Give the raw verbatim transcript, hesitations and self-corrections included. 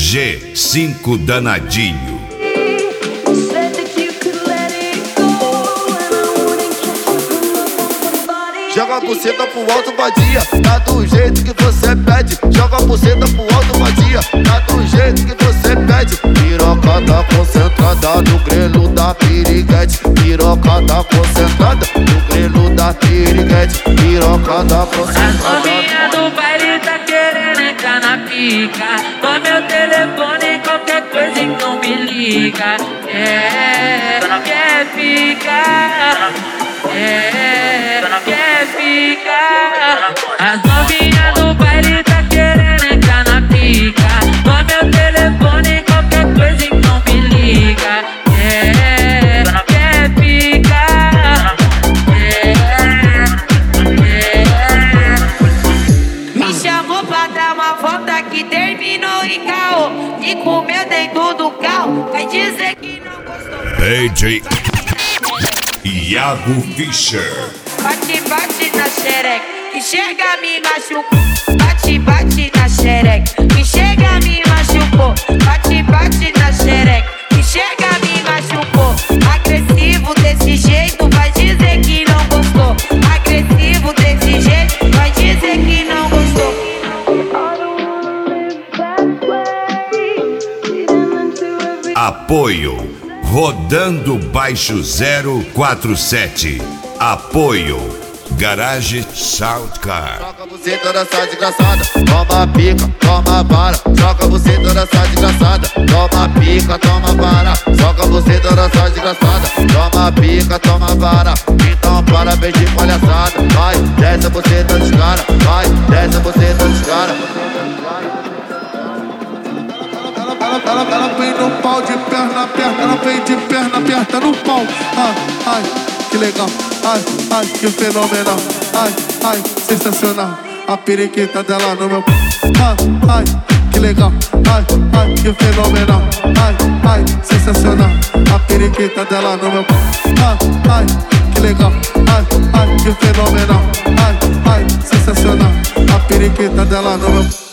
G cinco Danadinho. Joga a buceta pro alto, vadia, tá do jeito que você pede. Joga a buceta pro alto, vadia, tá do jeito que você pede. Pirocada concentrada no grelo da piriguete. Pirocada concentrada no grelo da piriguete. Pirocada concentrada. A novinha do baile tá querendo entrar na pica. Com meu telefone, qualquer coisa então me liga. É, quer ficar? É, quer ficar? As novinhas do baile tá querendo entrar na pica. Com meu telefone, qualquer coisa então me liga. É, quer ficar? É, é. Me chamou pra dar uma volta que terminou em caô. E comeu dentro do carro, vai dizer que não gostou. D J Iago Fischer. Bate, bate na xereca, que chega me machucou. Bate, bate na xereca, que chega me machucou. Bate, bate na xereca, que chega me machucou. Agressivo desse jeito, vai dizer que não gostou. Agressivo desse jeito, vai dizer que não gostou. Apoio Rodando Baixo zero quatro sete. Apoio Garage Soundcar. Joga você toda essa desgraçada, toma pica, toma vara. Joga você toda essa desgraçada, toma pica, toma vara. Joga você toda essa desgraçada, toma pica, toma vara. Então parabéns de palhaçada. Vai, desce você dos cara, vai, desce você dos cara. Ela, ela, ela vem no pau de perna aperta, ela vem de perna aperta no pau. Ai, ai, que legal, ai, ai, que fenomenal, ai, ai, sensacional. A periquita dela no meu. Ai, ai, que legal, ai, ai, que fenomenal, ai, ai, sensacional. A periquita dela no meu. Ai, ai, que legal, ai, ai, que fenomenal, ai, ai, sensacional. A periquita dela no meu.